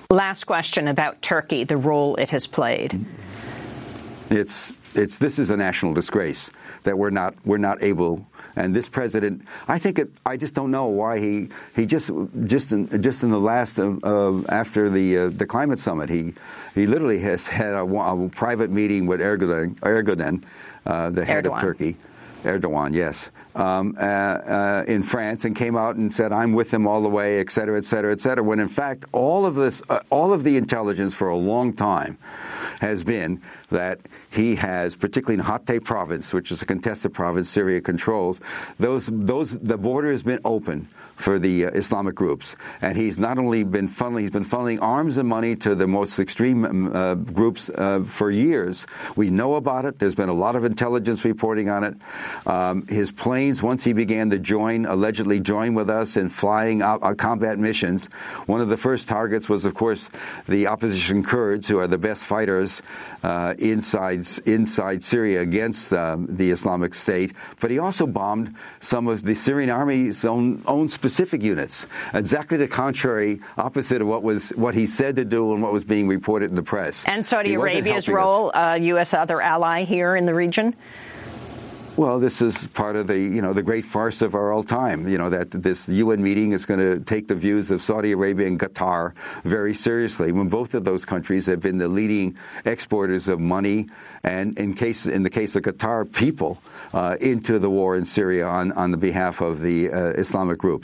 Last question about Turkey, the role it has played. This is a national disgrace that we're not able. And this president, I just don't know why he just in the last after the climate summit, he literally has had a private meeting with Erdogan, the head of Turkey. Erdogan, yes, in France, and came out and said, "I'm with him all the way," et cetera, et cetera, et cetera. When in fact, all of the intelligence for a long time has been that he has, particularly in Hatay province, which is a contested province Syria controls, the border has been open for the Islamic groups, and he's not only been funneling arms and money to the most extreme groups for years. We know about it. There's been a lot of intelligence reporting on it. His planes, once he began to allegedly join with us in flying out combat missions, one of the first targets was, of course, the opposition Kurds, who are the best fighters inside Syria against the Islamic State. But he also bombed some of the Syrian army's own specific units, exactly the contrary, opposite of what he said to do and what was being reported in the press. And Saudi Arabia's role, U.S. other ally here in the region? Well, this is part of the great farce of our old time, that this UN meeting is going to take the views of Saudi Arabia and Qatar very seriously, when both of those countries have been the leading exporters of money and, in the case of Qatar, people into the war in Syria on the behalf of the Islamic group.